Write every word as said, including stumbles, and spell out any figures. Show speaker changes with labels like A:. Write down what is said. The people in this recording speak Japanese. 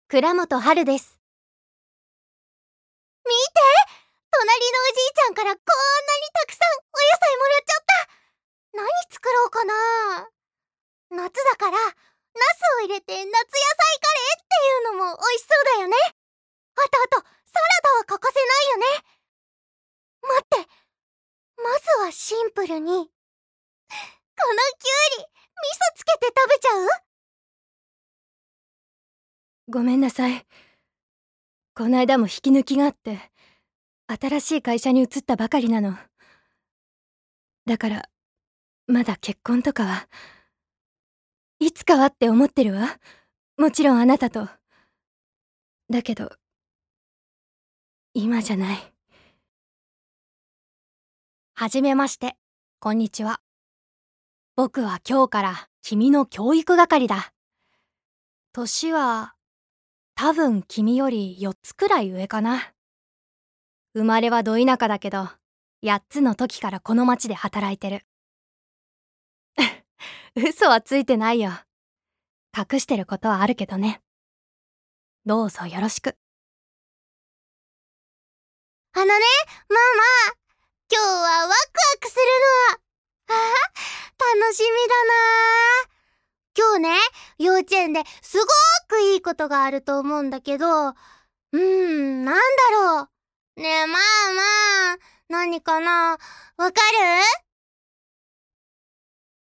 A: 倉本春です。
B: 見て、隣のおじいちゃんからこんなにたくさんお野菜もらっちゃった。何作ろうかな。夏だからナスを入れて夏野菜カレーっていうのも美味しそうだよね。あとあとサラダは欠かせないよね。待って、まずはシンプルにこのきゅうり味噌つけて食べちゃう？
A: ごめんなさい。こないだも引き抜きがあって新しい会社に移ったばかりなの。だからまだ結婚とかはいつかはって思ってるわ。もちろんあなたと。だけど今じゃない。はじめまして、こんにちは。僕は今日から君の教育係だ。年は多分君よりよっつくらい上かな。生まれはど田舎だけどやっつの時からこの町で働いてる。嘘はついてないよ。隠してることはあるけどね。どうぞよろしく。
B: あのね、ママ、今日はワクワクするの。ああ、楽しみだな。今日ね、幼稚園ですごーくいいことがあると思うんだけど、うーん、なんだろう。ねえ、ママ、何かな？わかる？